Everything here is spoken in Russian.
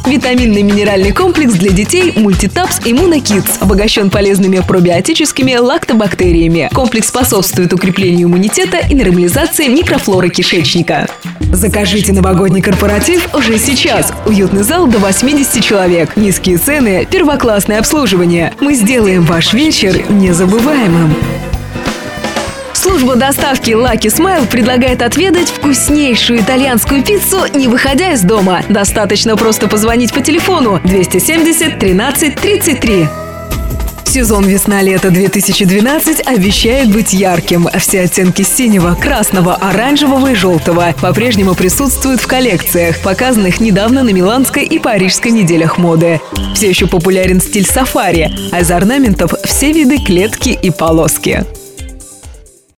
Витаминный минеральный комплекс для детей Multitaps Immuno Kids обогащен полезными пробиотическими лактобактериями. Комплекс способствует укреплению иммунитета и нормализации микрофлоры кишечника. Закажите новогодний корпоратив уже сейчас. Уютный зал до 80 человек. Низкие цены, первоклассное обслуживание. Мы сделаем ваш вечер незабываемым. Служба доставки Lucky Smile предлагает отведать вкуснейшую итальянскую пиццу, не выходя из дома. Достаточно просто позвонить по телефону 270 13 33. Сезон весна-лето 2012 обещает быть ярким. Все оттенки синего, красного, оранжевого и желтого по-прежнему присутствуют в коллекциях, показанных недавно на Миланской и Парижской неделях моды. Все еще популярен стиль сафари, а из орнаментов все виды клетки и полоски.